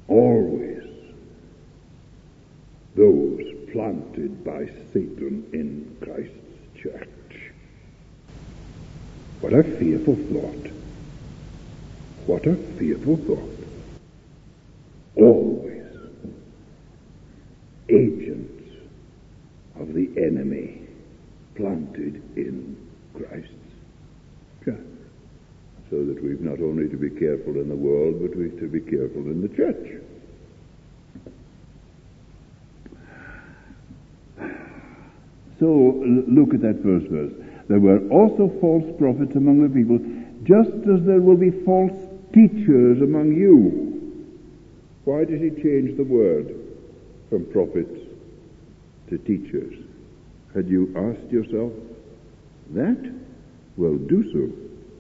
always those planted by Satan in Christ's church. What a fearful thought. What a fearful thought. Always agents of the enemy planted in Christ's church. So that we've not only to be careful in the world, but we've to be careful in the church. So look at that first verse. There were also false prophets among the people, just as there will be false teachers among you. Why did he change the word from prophets to teachers? Had you asked yourself that? Well, do so.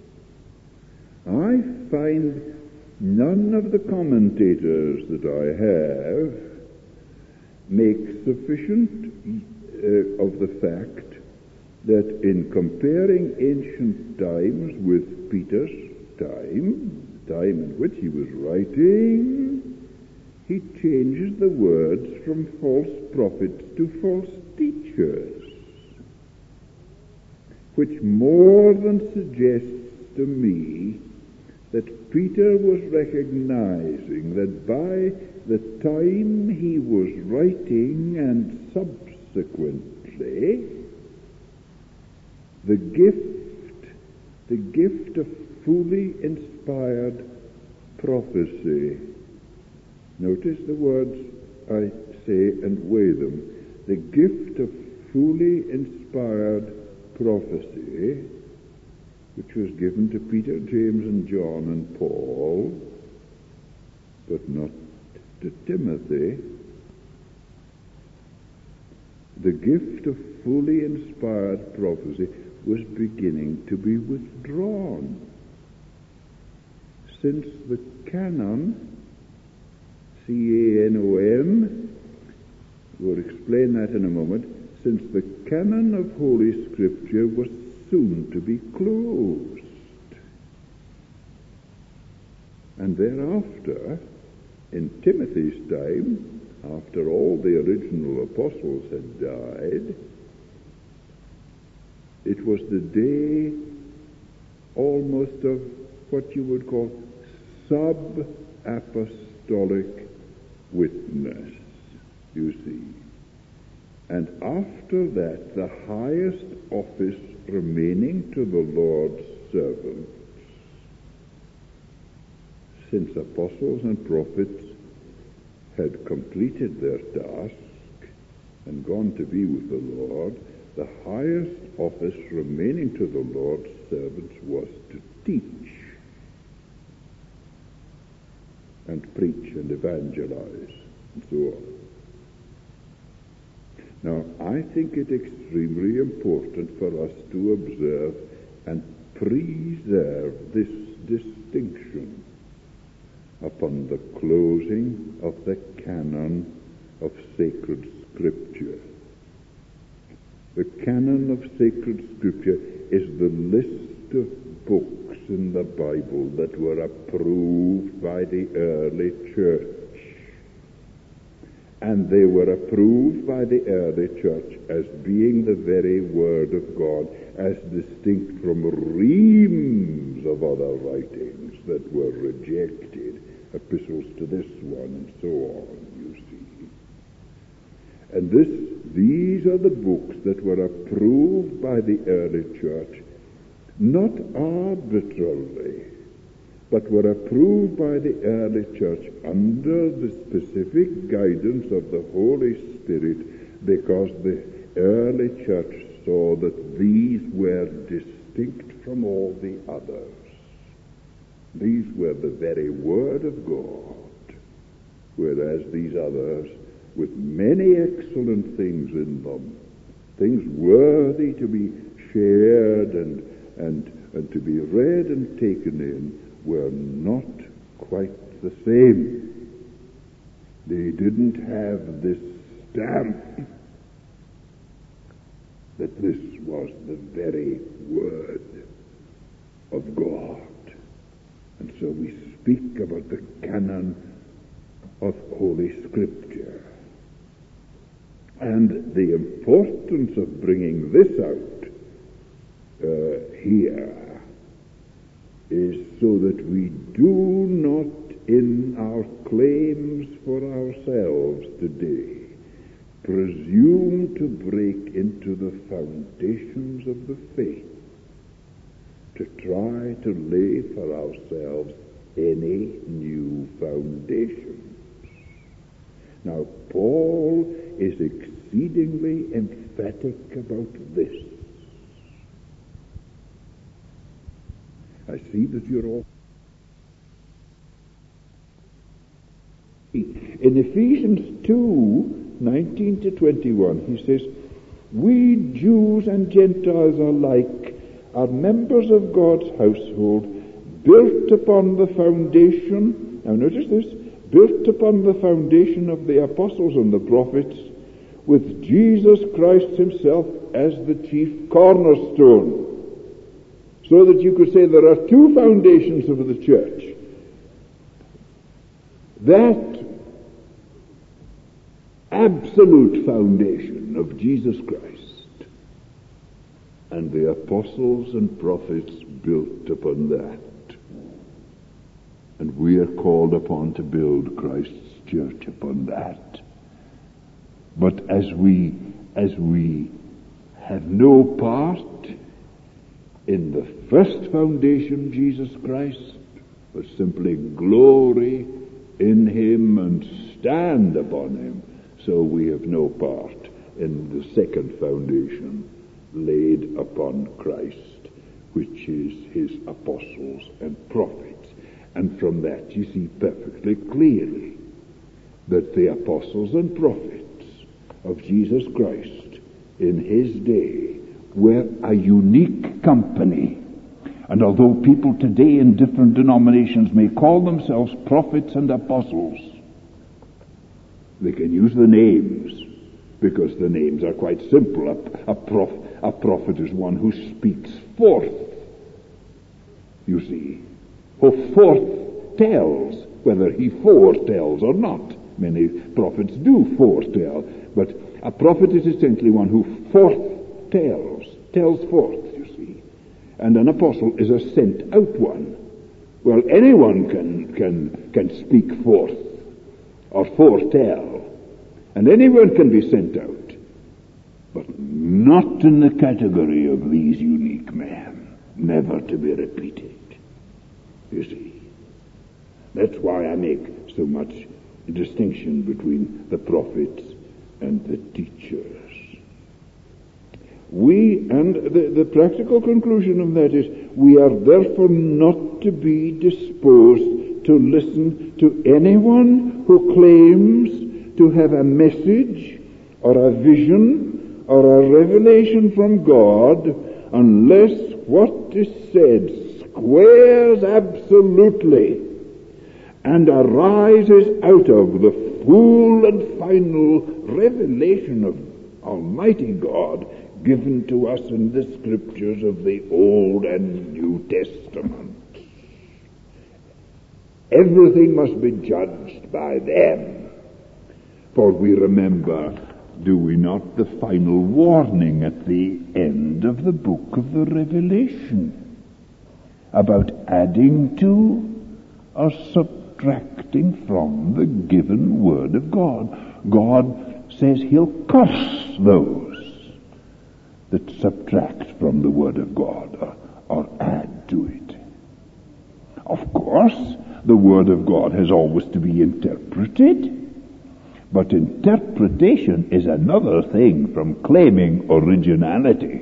I find none of the commentators that I have make sufficient of the fact that in comparing ancient times with Peter's time, the time in which he was writing, he changes the words from false prophets to false teachers, which more than suggests to me that Peter was recognizing that by the time he was writing and subsequently, the gift of fully inspired prophecy. Notice the words I say and weigh them. The gift of fully inspired prophecy, which was given to Peter, James, and John, and Paul, but not to Timothy. The gift of fully inspired prophecy was beginning to be withdrawn, since the canon, C-A-N-O-N, we'll explain that in a moment, since the canon of Holy Scripture was soon to be closed. And thereafter, in Timothy's time, after all the original apostles had died, it was the day almost of what you would call sub-apostolic witness, you see. And after that, the highest office remaining to the Lord's servants, since apostles and prophets had completed their task and gone to be with the Lord, the highest office remaining to the Lord's servants was to teach and preach and evangelize and so on. Now, I think it extremely important for us to observe and preserve this distinction upon the closing of the canon of sacred Scripture. The canon of sacred Scripture is the list of books in the Bible that were approved by the early church. And they were approved by the early church as being the very Word of God, as distinct from reams of other writings that were rejected, epistles to this one and so on, you see. And these are the books that were approved by the early church, not arbitrarily, but were approved by the early church under the specific guidance of the Holy Spirit, because the early church saw that these were distinct from all the others. These were the very Word of God, whereas these others, with many excellent things in them, things worthy to be shared and to be read and taken in, were not quite the same. They didn't have this stamp that this was the very Word of God. And so we speak about the canon of Holy Scripture. And the importance of bringing this out here is so that we do not, in our claims for ourselves today, presume to break into the foundations of the faith, to try to lay for ourselves any new foundations. Now, Paul is exceedingly emphatic about this. I see that you're all... In Ephesians 2:19 to 21, he says, "We Jews and Gentiles alike are members of God's household, built upon the foundation," now notice this, "built upon the foundation of the apostles and the prophets, with Jesus Christ himself as the chief cornerstone." So that you could say there are two foundations of the church. That absolute foundation of Jesus Christ, and the apostles and prophets built upon that. And we are called upon to build Christ's church upon that. But as we have no part in the first foundation, Jesus Christ, but simply glory in him and stand upon him, so we have no part in the second foundation laid upon Christ, which is his apostles and prophets. And from that you see perfectly clearly that the apostles and prophets of Jesus Christ in his day were a unique company. And although people today in different denominations may call themselves prophets and apostles, they can use the names because the names are quite simple. A prophet is one who speaks forth, you see, who foretells, whether he foretells or not. Many prophets do foretell, but a prophet is essentially one who foretells, tells forth, you see. And an apostle is a sent out one. Well, anyone can speak forth or foretell, and anyone can be sent out, but not in the category of these unique men, never to be repeated. You see, that's why I make so much distinction between the prophets and the teachers. And the practical conclusion of that is, we are therefore not to be disposed to listen to anyone who claims to have a message or a vision or a revelation from God, unless what is said squares absolutely and arises out of the full and final revelation of Almighty God given to us in the Scriptures of the Old and New Testament. Everything must be judged by them. For we remember, do we not, the final warning at the end of the book of the Revelation about adding to or subtracting from the given Word of God. God says he'll curse those that subtract from the Word of God or add to it. Of course, the Word of God has always to be interpreted, but interpretation is another thing from claiming originality.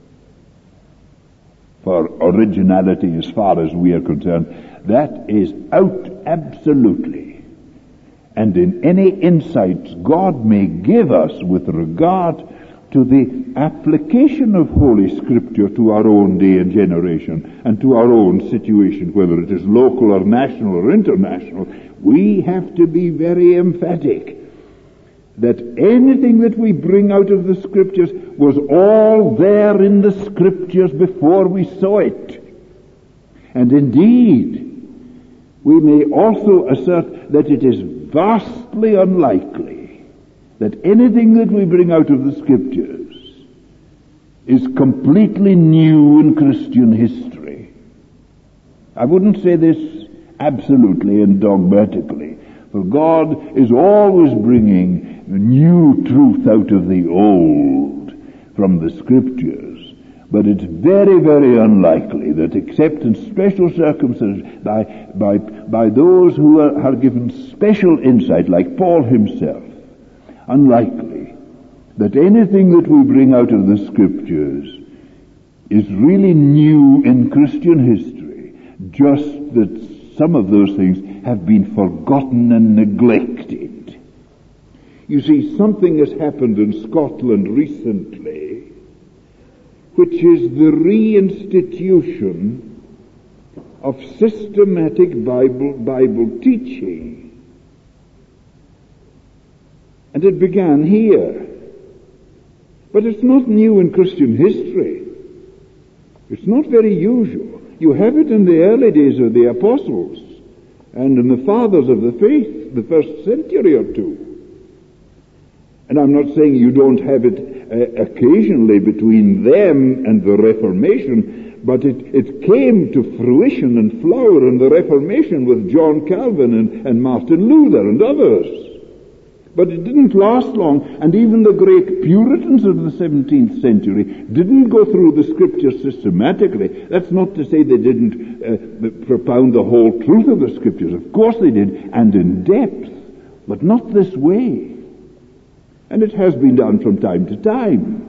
For originality, as far as we are concerned, that is out absolutely. And in any insights God may give us with regard to the application of Holy Scripture to our own day and generation and to our own situation, whether it is local or national or international, we have to be very emphatic that anything that we bring out of the Scriptures was all there in the Scriptures before we saw it. And indeed, we may also assert that it is vastly unlikely that anything that we bring out of the Scriptures is completely new in Christian history. I wouldn't say this absolutely and dogmatically, for God is always bringing new truth out of the old from the Scriptures. But it's very, very unlikely that, except in special circumstances, by those who are given special insight, like Paul himself, unlikely that anything that we bring out of the Scriptures is really new in Christian history, just that some of those things have been forgotten and neglected. You see, something has happened in Scotland recently, which is the reinstitution of systematic Bible teaching. And it began here. But it's not new in Christian history. It's not very usual. You have it in the early days of the apostles and in the fathers of the faith, the first century or two. And I'm not saying you don't have it occasionally between them and the Reformation, but it came to fruition and flower in the Reformation with John Calvin and Martin Luther and others. But it didn't last long, and even the great Puritans of the 17th century didn't go through the Scriptures systematically. That's not to say they didn't propound the whole truth of the Scriptures. Of course they did, and in depth, but not this way. And it has been done from time to time.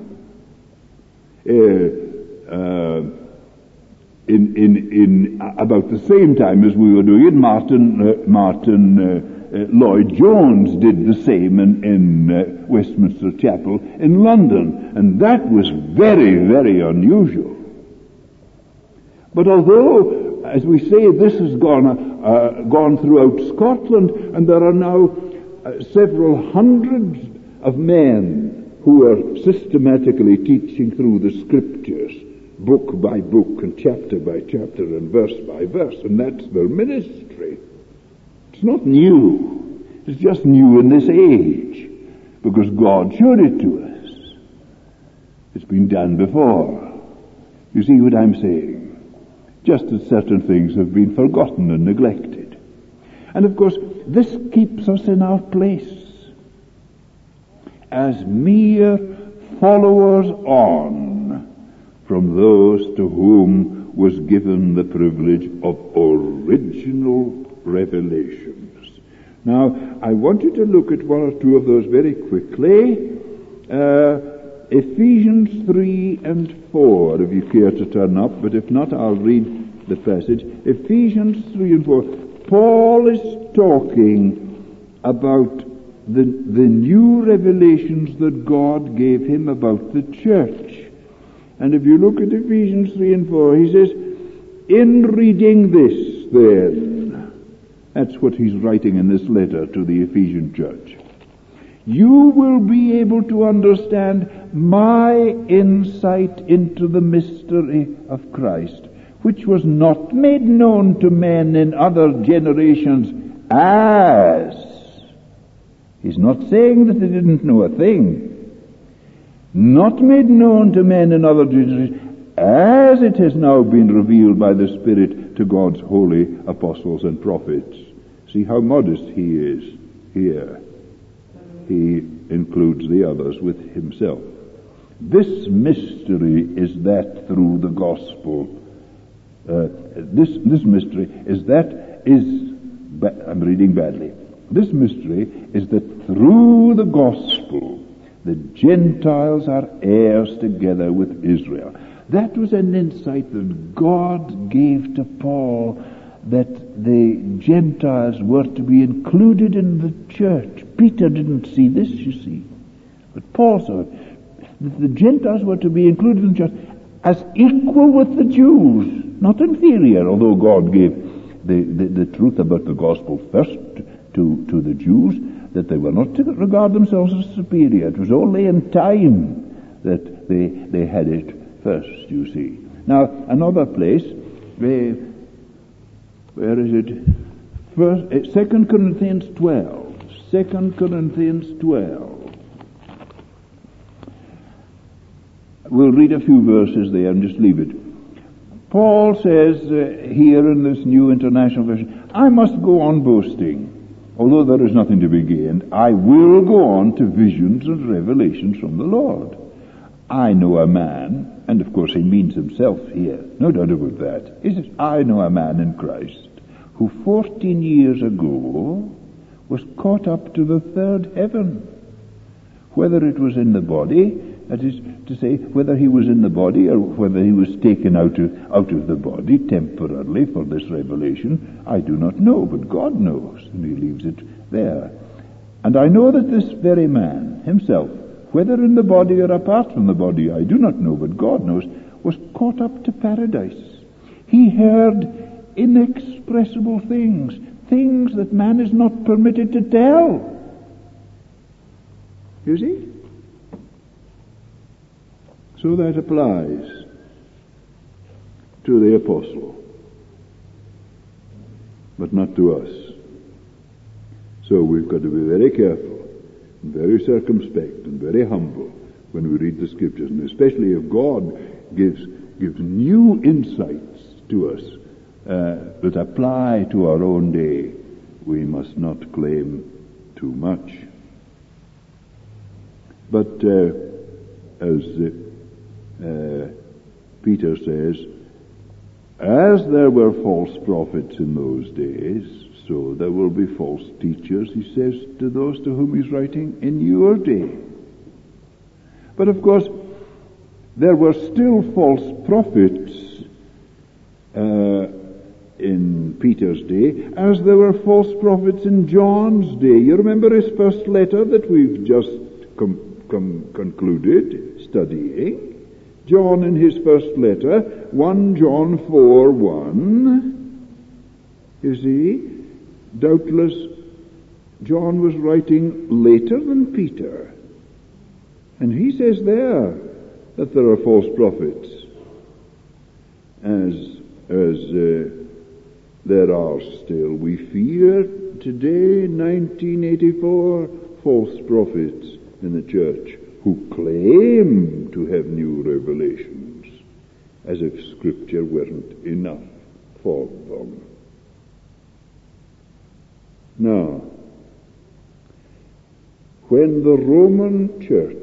In about the same time as we were doing it, Martin Lloyd Jones did the same in Westminster Chapel in London, and that was very, very unusual. But although, as we say, this has gone throughout Scotland, and there are now several hundreds of men who are systematically teaching through the Scriptures, book by book and chapter by chapter and verse by verse, and that's their ministry. It's not new. It's just new in this age, because God showed it to us. It's been done before. You see what I'm saying? Just as certain things have been forgotten and neglected. And of course, this keeps us in our place as mere followers on from those to whom was given the privilege of original revelations. Now, I want you to look at one or two of those very quickly. Ephesians 3 and 4, if you care to turn up, but if not, I'll read the passage. Ephesians 3 and 4. Paul is talking about the new revelations that God gave him about the church. And if you look at Ephesians 3 and 4, he says, in reading this, then, that's what he's writing in this letter to the Ephesian church, you will be able to understand my insight into the mystery of Christ, which was not made known to men in other generations as. He's not saying that they didn't know a thing. Not made known to men in other generations, as it has now been revealed by the Spirit to God's holy apostles and prophets. See how modest he is here. He includes the others with himself. This mystery is that through the gospel. This mystery is that I'm reading badly. This mystery is that through the gospel, the Gentiles are heirs together with Israel. That was an insight that God gave to Paul, that the Gentiles were to be included in the church. Peter didn't see this, you see, but Paul saw it. That the Gentiles were to be included in the church as equal with the Jews, not inferior, although God gave the truth about the gospel first to the Jews, that they were not to regard themselves as superior. It was only in time that they had it first, you see. Now, another place, where is it? 2 Corinthians 12. 2 Corinthians 12. We'll read a few verses there and just leave it. Paul says here in this New International Version, I must go on boasting. Although there is nothing to be gained, I will go on to visions and revelations from the Lord. I know a man, and of course he means himself here, no doubt about that. He says, I know a man in Christ who 14 years ago was caught up to the third heaven. Whether it was in the body, that is to say, whether he was in the body or whether he was taken out of the body temporarily for this revelation, I do not know, but God knows, and he leaves it there. And I know that this very man himself, whether in the body or apart from the body, I do not know, but God knows, was caught up to paradise. He heard inexpressible things, things that man is not permitted to tell. You see? So that applies to the apostle, but not to us. So we've got to be very careful, and very circumspect, and very humble when we read the Scriptures, and especially if God gives new insights to us that apply to our own day, we must not claim too much. But as Peter says, as there were false prophets in those days, so there will be false teachers, he says to those to whom he's writing, in your day. But of course, there were still false prophets in Peter's day, as there were false prophets in John's day. You remember his first letter that we've just concluded studying? John in his first letter, 1 John 4:1, you see, doubtless John was writing later than Peter. And he says there that there are false prophets, as there are still. We fear today, 1984, false prophets in the church who claim to have new revelations, as if Scripture weren't enough for them. Now, when the Roman Church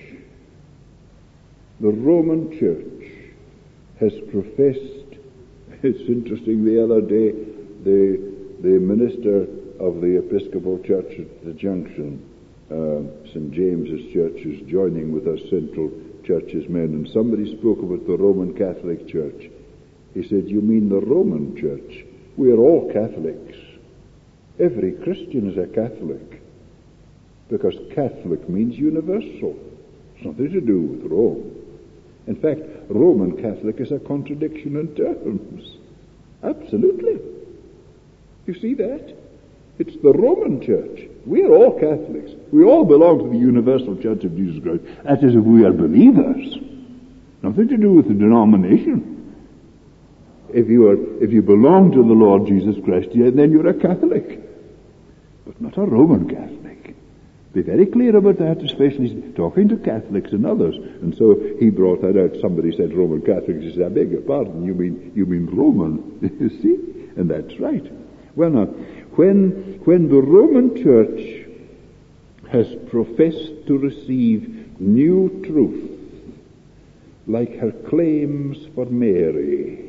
has professed, it's interesting, the other day, the minister of the Episcopal Church at the Junction, St. James's Church, is joining with us Central Church's men, and somebody spoke about the Roman Catholic Church. He said, you mean the Roman Church? We are all Catholics. Every Christian is a Catholic, because Catholic means universal. It's nothing to do with Rome. In fact, Roman Catholic is a contradiction in terms. Absolutely. You see that? It's the Roman Church. We are all Catholics. We all belong to the universal Church of Jesus Christ. That is, if we are believers. Nothing to do with the denomination. If you belong to the Lord Jesus Christ, then you're a Catholic. But not a Roman Catholic. Be very clear about that, especially talking to Catholics and others. And so he brought that out. Somebody said Roman Catholics. He said, I beg your pardon, you mean Roman. You see? And that's right. Well now, when the Roman Church has professed to receive new truth, like her claims for Mary,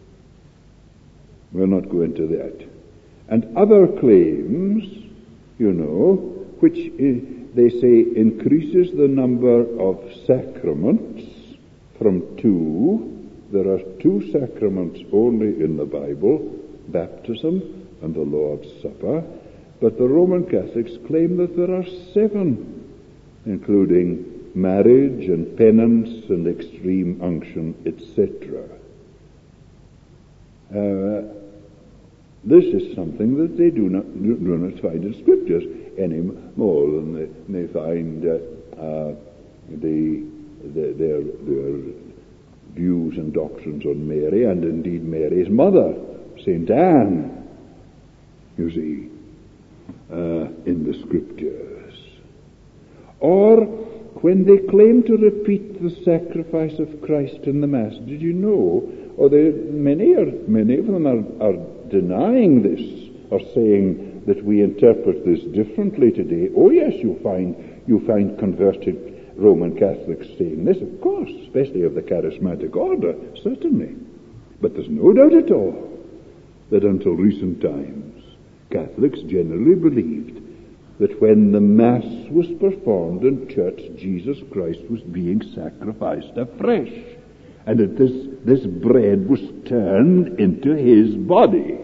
we'll not go into that, and other claims, which they say increases the number of sacraments from 2. There are 2 sacraments only in the Bible, baptism and the Lord's Supper, but the Roman Catholics claim that there are 7, including marriage and penance and extreme unction, etc. This is something that they do not find in Scriptures any more than they find their views and doctrines on Mary, and indeed Mary's mother, St. Anne. You see. in the Scriptures. Or when they claim to repeat the sacrifice of Christ in the Mass. Did you know? Or many of them are denying this, or saying that we interpret this differently today. Oh yes, you find converted Roman Catholics saying this, of course, especially of the charismatic order, certainly. But there's no doubt at all that until recent times, Catholics generally believed that when the Mass was performed in church, Jesus Christ was being sacrificed afresh, and that this bread was turned into his body.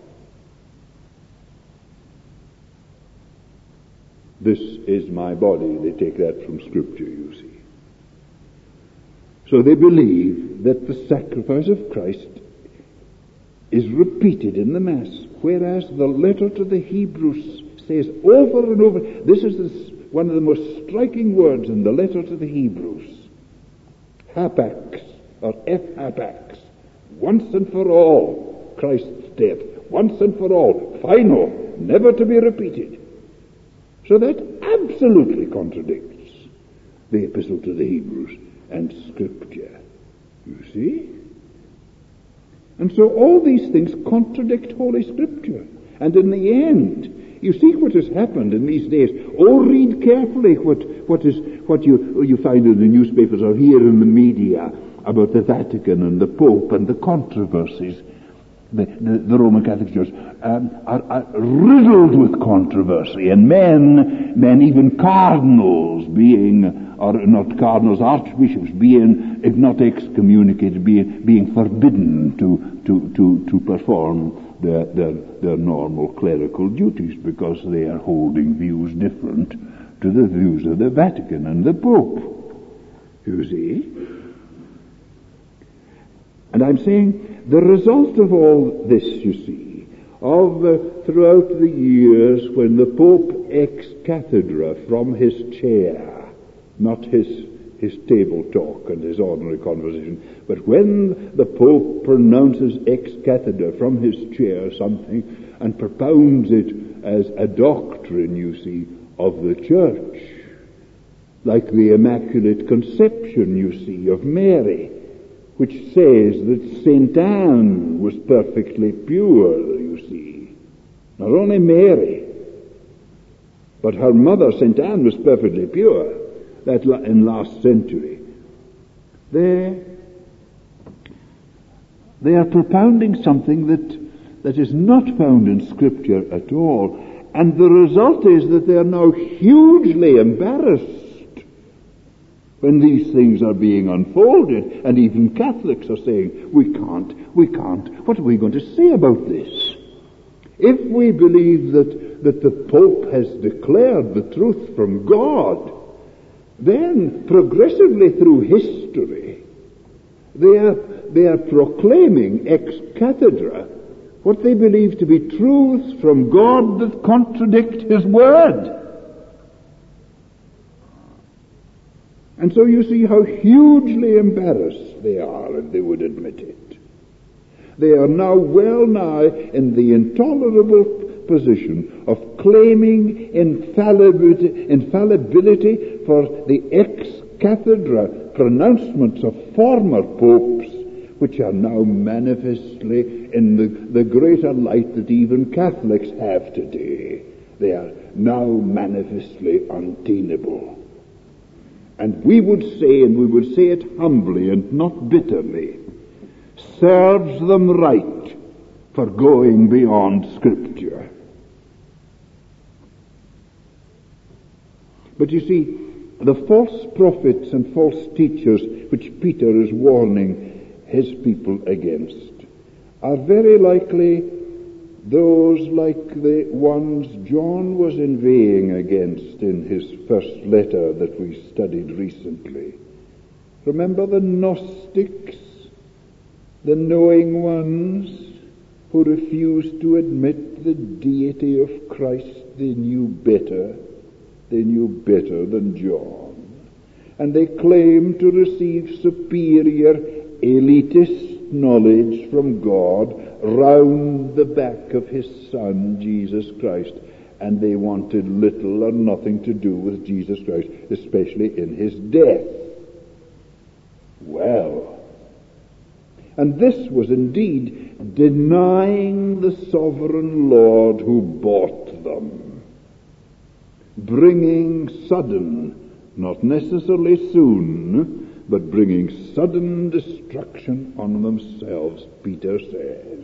This is my body. They take that from Scripture, you see. So they believe that the sacrifice of Christ is repeated in the Mass, whereas the letter to the Hebrews says over and over, this is one of the most striking words in the letter to the Hebrews, hapax, or hapax, once and for all, Christ's death, once and for all, final, never to be repeated. So that absolutely contradicts the Epistle to the Hebrews and Scripture, you see. And so all these things contradict Holy Scripture. And in the end, you see what has happened in these days. Oh, read carefully what you find in the newspapers or hear in the media about the Vatican and the Pope and the controversies. The Roman Catholic Church are riddled with controversy, and men, even cardinals archbishops being, if not excommunicated, being forbidden to perform their normal clerical duties because they are holding views different to the views of the Vatican and the Pope. You see? And I'm saying the result of all this, you see, throughout the years when the Pope ex cathedra from his chair, not his table talk and his ordinary conversation, but when the Pope pronounces ex cathedra from his chair something and propounds it as a doctrine, you see, of the Church, like the Immaculate Conception, you see, of Mary, which says that St. Anne was perfectly pure, you see. Not only Mary, but her mother, St. Anne, was perfectly pure, that in last century. They are propounding something that is not found in Scripture at all, and the result is that they are now hugely embarrassed when these things are being unfolded, and even Catholics are saying, we can't, what are we going to say about this? If we believe that the Pope has declared the truth from God, then progressively through history, they are proclaiming ex cathedra what they believe to be truths from God that contradict His Word. And so you see how hugely embarrassed they are if they would admit it. They are now well nigh in the intolerable position of claiming infallibility for the ex cathedra pronouncements of former popes, which are now manifestly in the greater light that even Catholics have today. They are now manifestly untenable. And we would say, and we would say it humbly and not bitterly, serves them right for going beyond Scripture. But you see, the false prophets and false teachers which Peter is warning his people against are very likely those like the ones John was inveighing against in his first letter that we studied recently. Remember the Gnostics, the knowing ones who refused to admit the deity of Christ. They knew better than John. And they claimed to receive superior elitist knowledge from God round the back of His Son, Jesus Christ. and they wanted little or nothing to do with Jesus Christ, especially in his death. Well, and this was indeed denying the sovereign Lord who bought them, bringing sudden, not necessarily soon, but bringing sudden destruction on themselves, Peter says.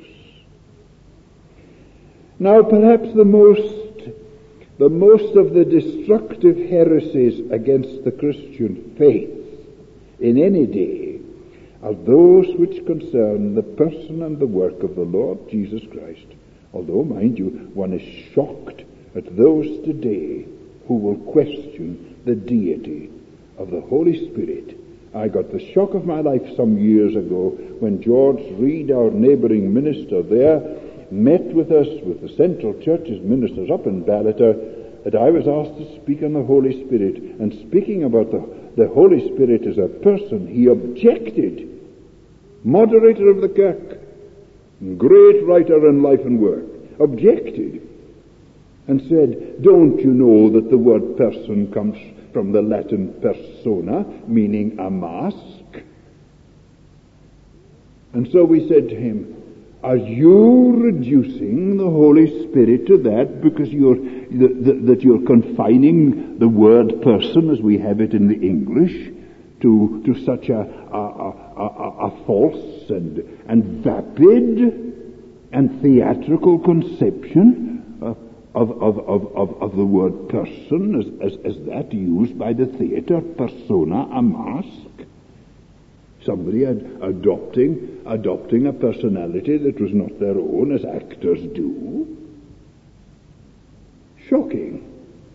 Now perhaps the most of the destructive heresies against the Christian faith in any day are those which concern the person and the work of the Lord Jesus Christ. Although, mind you, one is shocked at those today who will question the deity of the Holy Spirit. I got the shock of my life some years ago when George Reed, our neighboring minister there, met with us, with the Central Church's ministers up in Ballater, that I was asked to speak on the Holy Spirit. And speaking about the Holy Spirit as a person, he objected. Moderator of the Kirk, great writer in Life and Work, objected and said, don't you know that the word person comes from the Latin persona, meaning a mask? And so we said to him, are you reducing the Holy Spirit to that because you're confining the word person as we have it in the English to such a false and vapid and theatrical conception of the word person as that used by the theater, persona, a mask? Somebody adopting a personality that was not their own, as actors do. Shocking.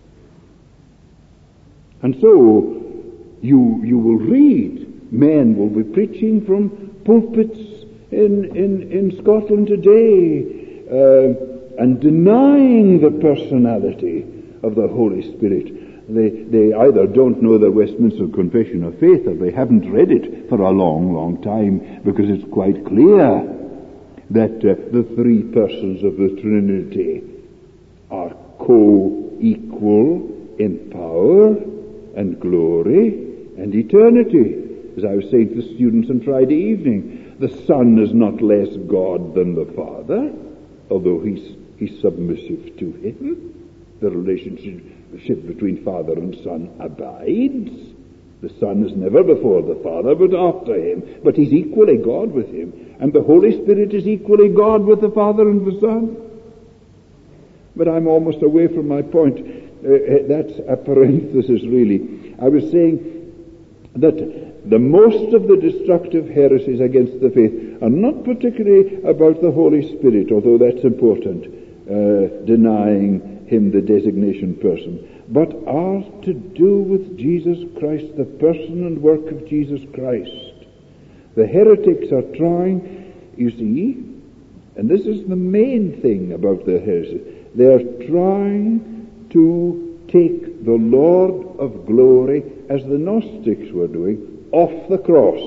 And so you will read, men will be preaching from pulpits in Scotland today and denying the personality of the Holy Spirit. They either don't know the Westminster Confession of Faith or they haven't read it for a long, long time, because it's quite clear that the three persons of the Trinity are co-equal in power and glory and eternity. As I was saying to the students on Friday evening, the Son is not less God than the Father, although he's submissive to him. The relationship between Father and Son abides. The Son is never before the Father, but after him. But he's equally God with him. And the Holy Spirit is equally God with the Father and the Son. But I'm almost away from my point. That's a parenthesis, really. I was saying that the most of the destructive heresies against the faith are not particularly about the Holy Spirit, although that's important, denying him the designation person, but are to do with Jesus Christ, the person and work of Jesus Christ. The heretics are trying, you see, and this is the main thing about the heresy, they are trying to take the Lord of glory, as the Gnostics were doing, off the cross,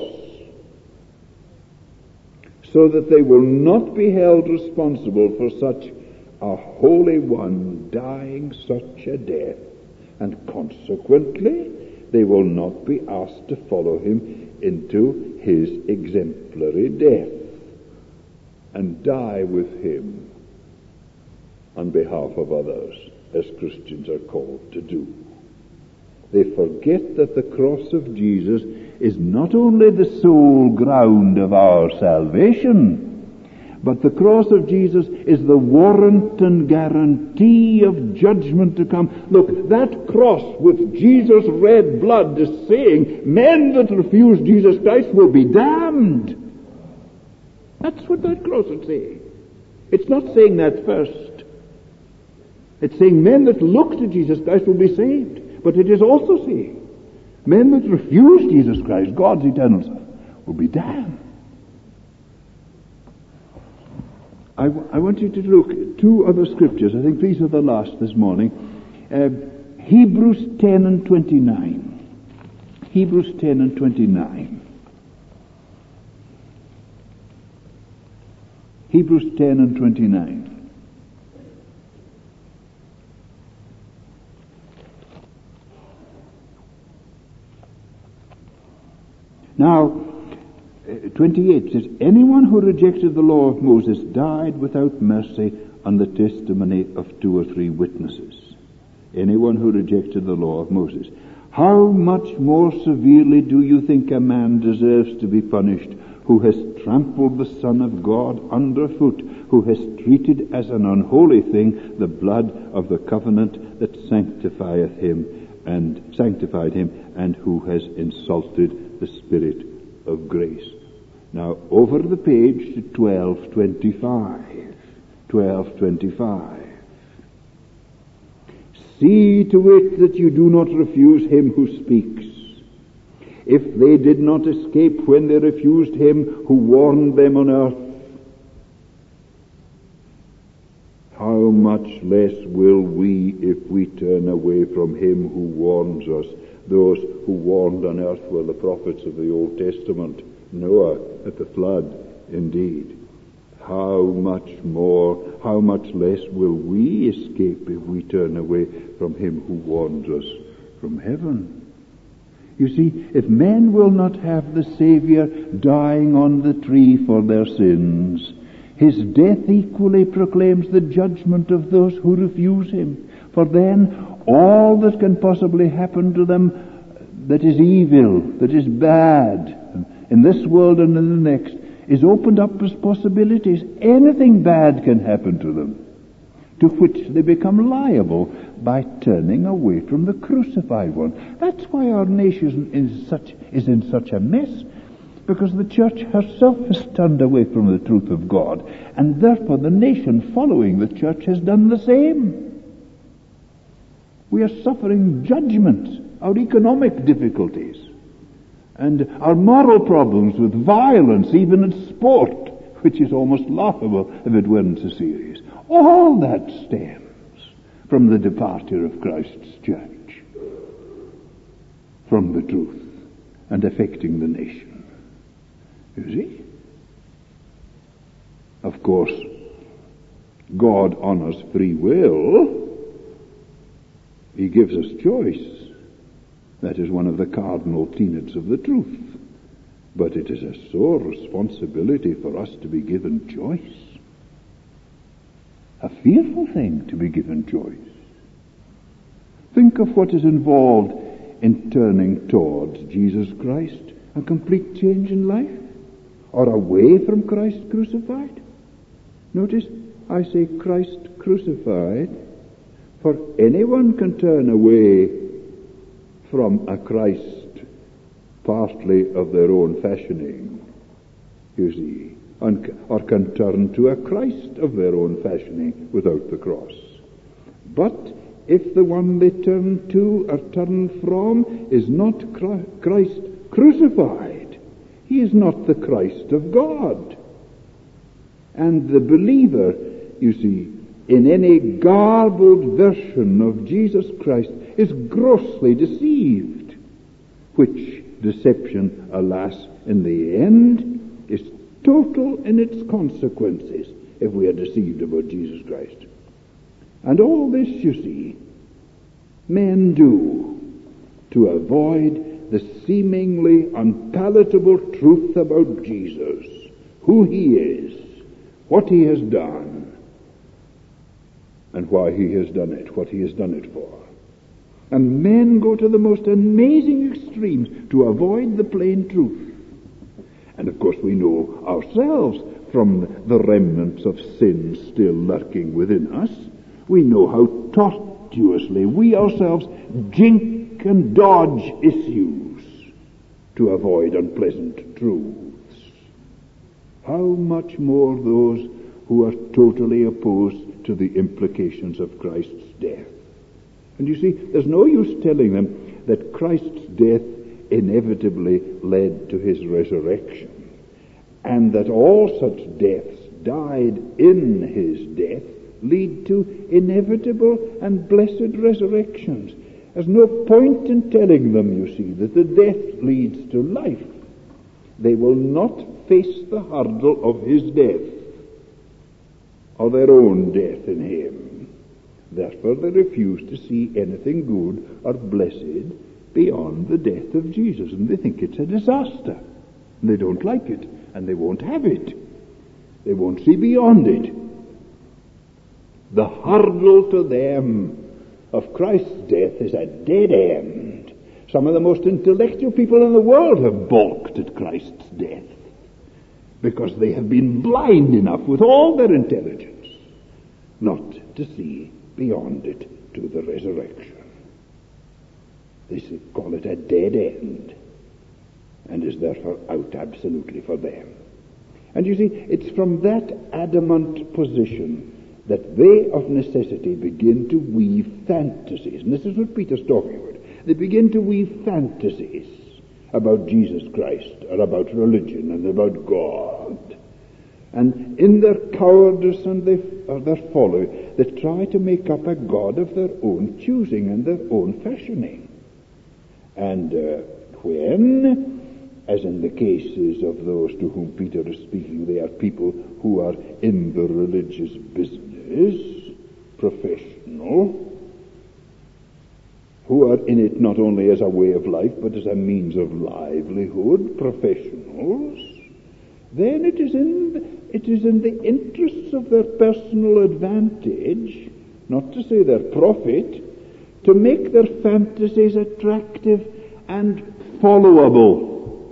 so that they will not be held responsible for such a Holy One dying such a death, and consequently they will not be asked to follow him into his exemplary death and die with him on behalf of others, as Christians are called to do. They forget that the cross of Jesus is not only the sole ground of our salvation, but the cross of Jesus is the warrant and guarantee of judgment to come. Look, that cross with Jesus' red blood is saying men that refuse Jesus Christ will be damned. That's what that cross is saying. It's not saying that first. It's saying men that look to Jesus Christ will be saved. But it is also saying men that refuse Jesus Christ, God's eternal Son, will be damned. I want you to look at two other scriptures. I think these are the last this morning. Hebrews 10 and 29. Hebrews 10 and 29. Hebrews 10 and 29. Now, 28 says, anyone who rejected the law of Moses died without mercy on the testimony of 2 or 3 witnesses. Anyone who rejected the law of Moses. How much more severely do you think a man deserves to be punished who has trampled the Son of God underfoot, who has treated as an unholy thing the blood of the covenant that sanctified him, and who has insulted the Spirit of grace? Now, over the page to 12:25. 12:25. See to it that you do not refuse him who speaks. If they did not escape when they refused him who warned them on earth, how much less will we if we turn away from him who warns us? Those who warned on earth were the prophets of the Old Testament, Noah at the flood, indeed. How much less will we escape if we turn away from him who warns us from heaven? You see, if men will not have the Savior dying on the tree for their sins, his death equally proclaims the judgment of those who refuse him. For then all that can possibly happen to them that is evil, that is bad, in this world and in the next, is opened up as possibilities. Anything bad can happen to them, to which they become liable by turning away from the crucified one. That's why our nation is in such a mess, because the church herself has turned away from the truth of God, and therefore the nation following the church has done the same. We are suffering judgment, our economic difficulties, and our moral problems with violence, even in sport, which is almost laughable if it weren't so serious. All that stems from the departure of Christ's church from the truth and affecting the nation. You see? Of course, God honors free will. He gives us choice. That is one of the cardinal tenets of the truth. But it is a sore responsibility for us to be given choice. A fearful thing to be given choice. Think of what is involved in turning towards Jesus Christ, a complete change in life, or away from Christ crucified. Notice, I say Christ crucified, for anyone can turn away from a Christ partly of their own fashioning, you see, or can turn to a Christ of their own fashioning without the cross. But if the one they turn to or turn from is not Christ crucified, he is not the Christ of God. And the believer, you see, in any garbled version of Jesus Christ is grossly deceived, which deception, alas, in the end is total in its consequences if we are deceived about Jesus Christ. And all this, you see, men do to avoid the seemingly unpalatable truth about Jesus, who he is, what he has done, and why he has done it, what he has done it for. And men go to the most amazing extremes to avoid the plain truth. And of course we know ourselves from the remnants of sin still lurking within us. We know how tortuously we ourselves jink and dodge issues to avoid unpleasant truths. How much more those who are totally opposed to the implications of Christ's death. And you see, there's no use telling them that Christ's death inevitably led to his resurrection, and that all such deaths died in his death lead to inevitable and blessed resurrections. There's no point in telling them, you see, that the death leads to life. They will not face the hurdle of his death, or their own death in him. Therefore they refuse to see anything good or blessed beyond the death of Jesus, and they think it's a disaster. They don't like it, and they won't have it. They won't see beyond it. The hurdle to them of Christ's death is a dead end. Some of the most intellectual people in the world have balked at Christ's death because they have been blind enough with all their intelligence not to see beyond it to the resurrection. They call it a dead end, and is therefore out absolutely for them. And you see, it's from that adamant position that they of necessity begin to weave fantasies. And this is what Peter's talking about. They begin to weave fantasies about Jesus Christ, or about religion, and about God. And in their cowardice and their folly, they try to make up a God of their own choosing and their own fashioning. And when, as in the cases of those to whom Peter is speaking, they are people who are in the religious business, professional, who are in it not only as a way of life, but as a means of livelihood, professionals, then it is in the interests of their personal advantage, not to say their profit, to make their fantasies attractive and followable.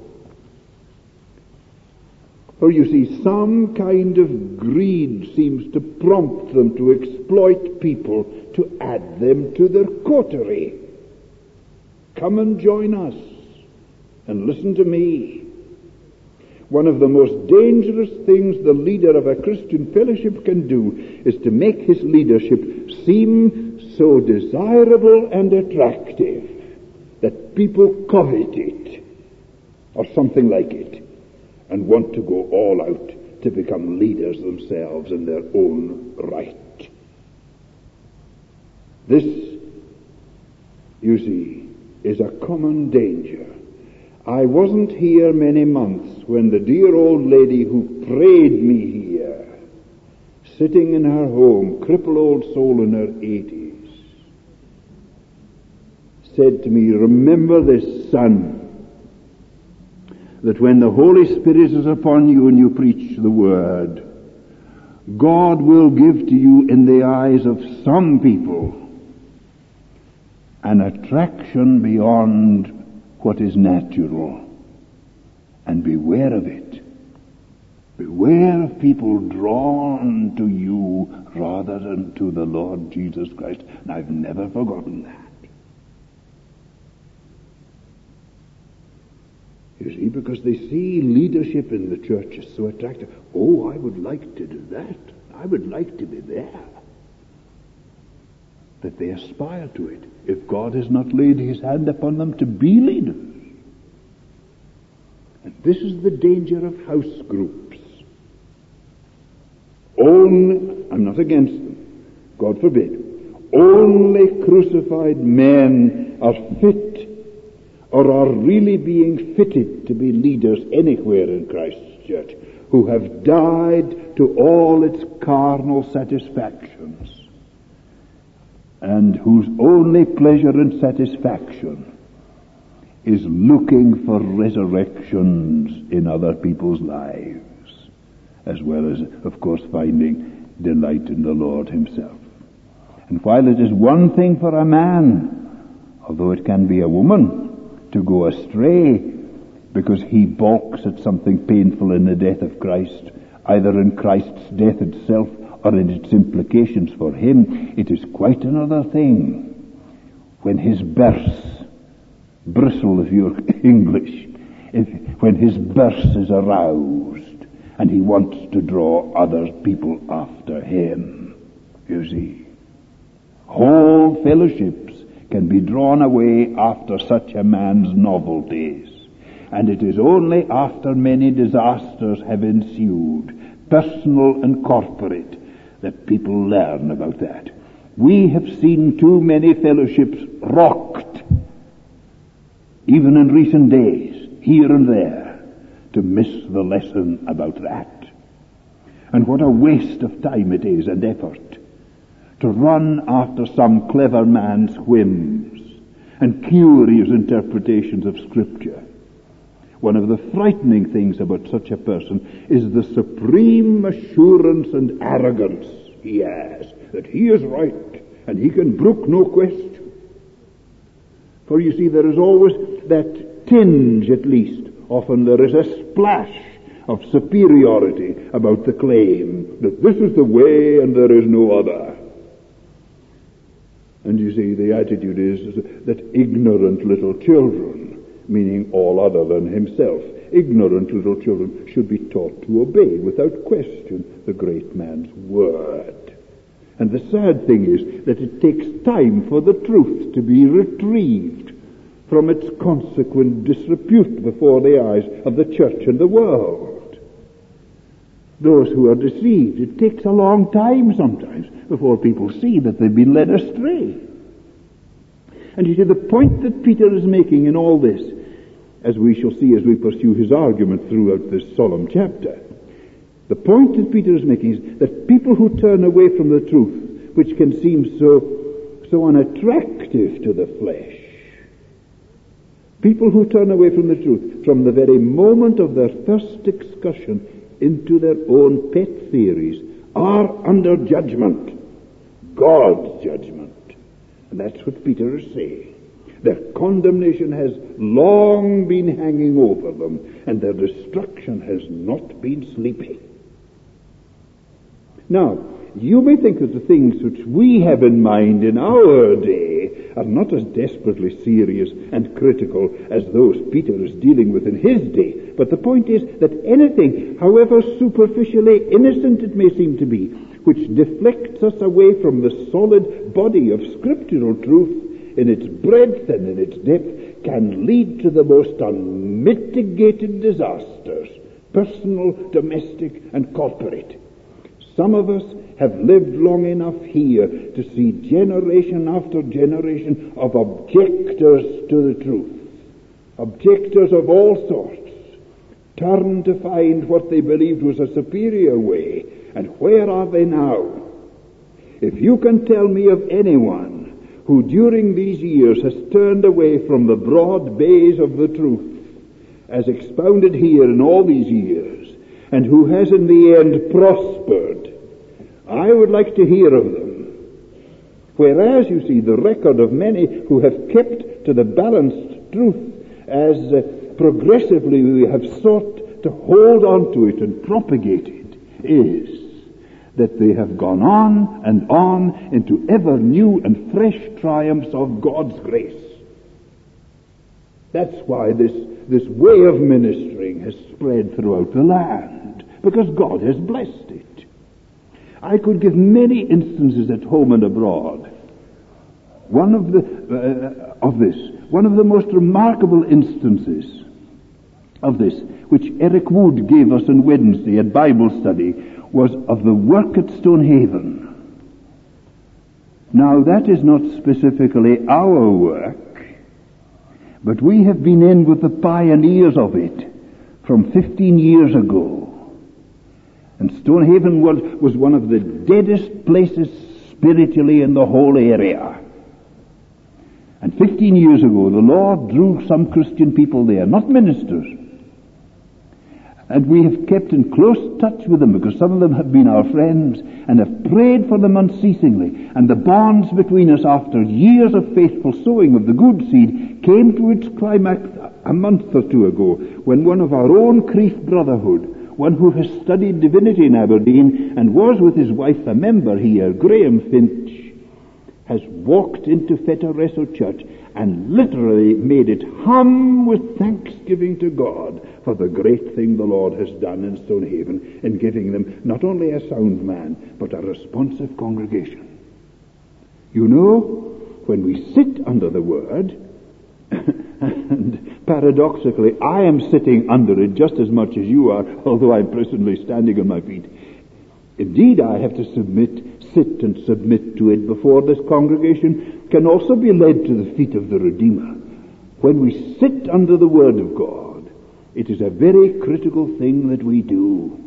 For you see, some kind of greed seems to prompt them to exploit people to add them to their coterie. Come and join us and listen to me. One of the most dangerous things the leader of a Christian fellowship can do is to make his leadership seem so desirable and attractive that people covet it, or something like it, and want to go all out to become leaders themselves in their own right. This, you see, is a common danger. I wasn't here many months when the dear old lady who prayed me here, sitting in her home, crippled old soul in her 80s, said to me, "Remember this, son, that when the Holy Spirit is upon you and you preach the Word, God will give to you in the eyes of some people an attraction beyond what is natural. And beware of it. Beware of people drawn to you rather than to the Lord Jesus Christ." And I've never forgotten that. You see, because they see leadership in the church is so attractive. Oh, I would like to do that. I would like to be there. That they aspire to it, if God has not laid his hand upon them to be leaders. And this is the danger of house groups. I'm not against them, God forbid. Only crucified men are fit, or are really being fitted to be leaders anywhere in Christ's church, who have died to all its carnal satisfactions, and whose only pleasure and satisfaction is looking for resurrections in other people's lives, as well as, of course, finding delight in the Lord himself. And while it is one thing for a man, although it can be a woman, to go astray because he balks at something painful in the death of Christ, either in Christ's death itself or in its implications for him, it is quite another thing when his bursts bristle, if you're English, when his burst is aroused and he wants to draw other people after him. You see, whole fellowships can be drawn away after such a man's novelties. And it is only after many disasters have ensued, personal and corporate, that people learn about that. We have seen too many fellowships rocked, even in recent days, here and there, to miss the lesson about that. And what a waste of time it is and effort to run after some clever man's whims and curious interpretations of Scripture, One of the frightening things about such a person is the supreme assurance and arrogance he has, that he is right, and he can brook no question. For you see, there is always that tinge, at least, often there is a splash of superiority about the claim that this is the way and there is no other. And you see, the attitude is that ignorant little children, meaning all other than himself, ignorant little children should be taught to obey without question the great man's word. And the sad thing is that it takes time for the truth to be retrieved from its consequent disrepute before the eyes of the church and the world. Those who are deceived, it takes a long time sometimes before people see that they've been led astray. And you see, the point that Peter is making in all this, as we shall see as we pursue his argument throughout this solemn chapter, the point that Peter is making is that people who turn away from the truth, which can seem so unattractive to the flesh, people who turn away from the truth from the very moment of their first excursion into their own pet theories, are under judgment, God's judgment. And that's what Peter is saying. Their condemnation has long been hanging over them, and their destruction has not been sleeping. Now, you may think that the things which we have in mind in our day are not as desperately serious and critical as those Peter is dealing with in his day. But the point is that anything, however superficially innocent it may seem to be, which deflects us away from the solid body of scriptural truth in its breadth and in its depth, can lead to the most unmitigated disasters, personal, domestic, and corporate. Some of us have lived long enough here to see generation after generation of objectors to the truth, objectors of all sorts, turn to find what they believed was a superior way. And where are they now? If you can tell me of anyone who during these years has turned away from the broad bays of the truth, as expounded here in all these years, and who has in the end prospered, I would like to hear of them. Whereas, you see, the record of many who have kept to the balanced truth as progressively we have sought to hold on to it and propagate it, is that they have gone on into ever new and fresh triumphs of God's grace. That's why this way of ministering has spread throughout the land, because God has blessed it. I could give many instances at home and abroad. One of the most remarkable instances of this, which Eric Wood gave us on Wednesday at Bible study, was of the work at Stonehaven. Now, that is not specifically our work, but we have been in with the pioneers of it from 15 years ago. And Stonehaven was one of the deadest places spiritually in the whole area. And 15 years ago, the Lord drew some Christian people there, not ministers. And we have kept in close touch with them, because some of them have been our friends, and have prayed for them unceasingly. And the bonds between us, after years of faithful sowing of the good seed, came to its climax a month or two ago, when one of our own Crieff Brotherhood, one who has studied divinity in Aberdeen and was with his wife a member here, Graham Finch, has walked into Fetteresso Church and literally made it hum with thanksgiving to God for the great thing the Lord has done in Stonehaven in giving them not only a sound man, but a responsive congregation. You know, when we sit under the Word, and paradoxically, I am sitting under it just as much as you are, although I'm presently standing on my feet. Indeed, I have to sit and submit to it before this congregation can also be led to the feet of the Redeemer. When we sit under the Word of God, it is a very critical thing that we do.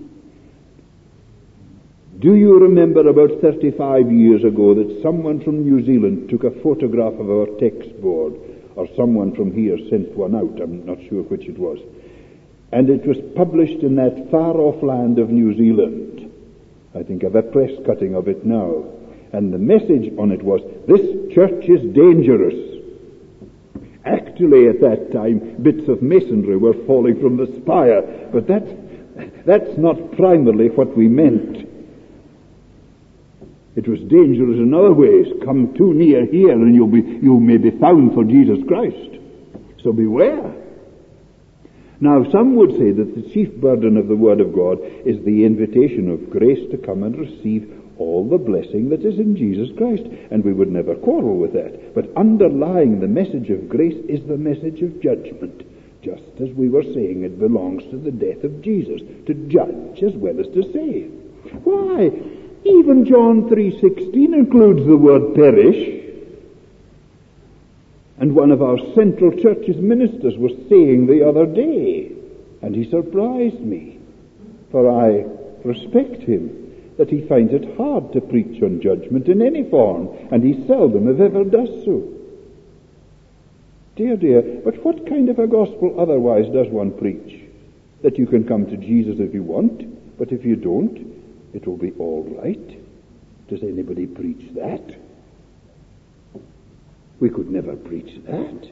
Do you remember about 35 years ago that someone from New Zealand took a photograph of our text board, or someone from here sent one out, I'm not sure which it was, And it was published in that far-off land of New Zealand. I think I've a press cutting of it now. And the message on it was, this church is dangerous. Actually, at that time, bits of masonry were falling from the spire, but that's not primarily what we meant. It was dangerous in other ways. Come too near here and you may be found for Jesus Christ. So beware. Now, some would say that the chief burden of the Word of God is the invitation of grace to come and receive all the blessing that is in Jesus Christ, and we would never quarrel with that. But underlying the message of grace is the message of judgment. Just as we were saying, it belongs to the death of Jesus, to judge as well as to save. Why? Even John 3:16 includes the word perish. And one of our Central Church's ministers was saying the other day, and he surprised me, for I respect him, that he finds it hard to preach on judgment in any form, and he seldom, if ever, does so. Dear, but what kind of a gospel otherwise does one preach? That you can come to Jesus if you want, but if you don't, it will be all right. Does anybody preach that? We could never preach that.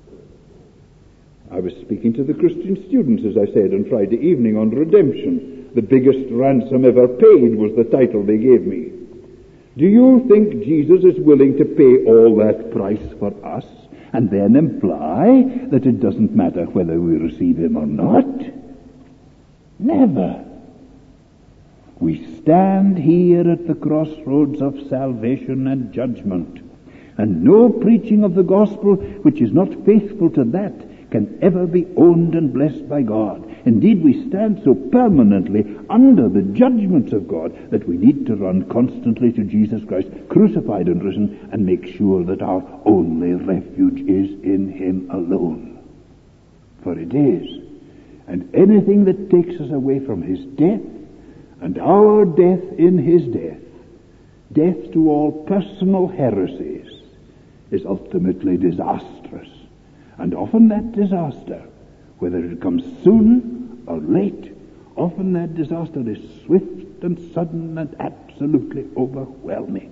I was speaking to the Christian students, as I said, on Friday evening on redemption. The biggest ransom ever paid was the title they gave me. Do you think Jesus is willing to pay all that price for us and then imply that it doesn't matter whether we receive him or not? Never. We stand here at the crossroads of salvation and judgment, and no preaching of the gospel which is not faithful to that can ever be owned and blessed by God. Indeed, we stand so permanently under the judgments of God that we need to run constantly to Jesus Christ, crucified and risen, and make sure that our only refuge is in him alone. For it is. And anything that takes us away from his death, and our death in his death, death to all personal heresies, is ultimately disastrous. And often that disaster, whether it comes soon or late, often that disaster is swift and sudden and absolutely overwhelming.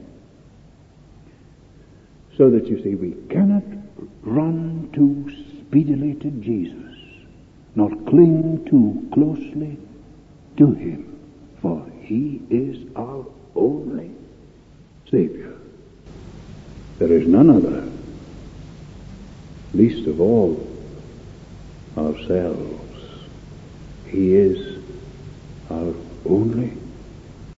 So that you see, we cannot run too speedily to Jesus, nor cling too closely to him, for he is our only Savior. There is none other, least of all ourselves. He is